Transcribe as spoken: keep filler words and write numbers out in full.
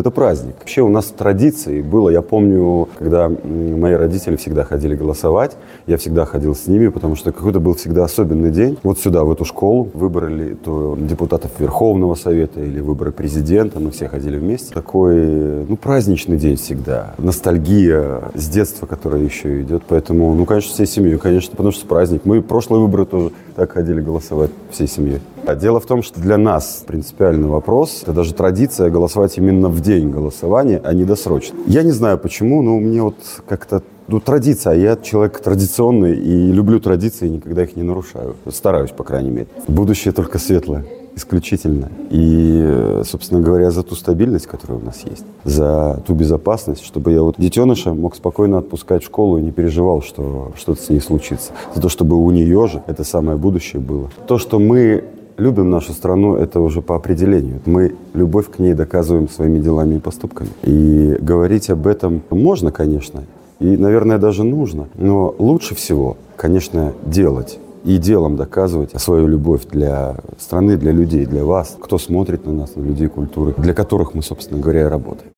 это праздник. Вообще у нас традицией было, я помню, когда мои родители всегда ходили голосовать, я всегда ходил с ними, потому что какой-то был всегда особенный день. Вот сюда, в эту школу, выбрали то депутатов Верховного Совета или выборы президента, мы все ходили вместе. Такой, ну, праздничный день всегда. Ностальгия с детства, которая еще идет. Поэтому, ну, конечно, всей семьей, конечно, потому что праздник. Мы прошлые выборы тоже так ходили голосовать всей семьей. А дело в том, что для нас принципиальный вопрос, это даже традиция голосовать именно в день голосования, а не досрочно. Я не знаю почему, но мне вот как-то, ну, традиция, а я человек традиционный и люблю традиции, никогда их не нарушаю. Стараюсь, по крайней мере. Будущее только светлое. Исключительно. И, собственно говоря, за ту стабильность, которая у нас есть, за ту безопасность, чтобы я вот детеныша мог спокойно отпускать в школу и не переживал, что что-то с ней случится. За то, чтобы у нее же это самое будущее было. То, что мы любим нашу страну, это уже по определению. Мы любовь к ней доказываем своими делами и поступками. И говорить об этом можно, конечно, и, наверное, даже нужно. Но лучше всего, конечно, делать. И делом доказывать свою любовь для страны, для людей, для вас, кто смотрит на нас, на людей культуры, для которых мы, собственно говоря, и работаем.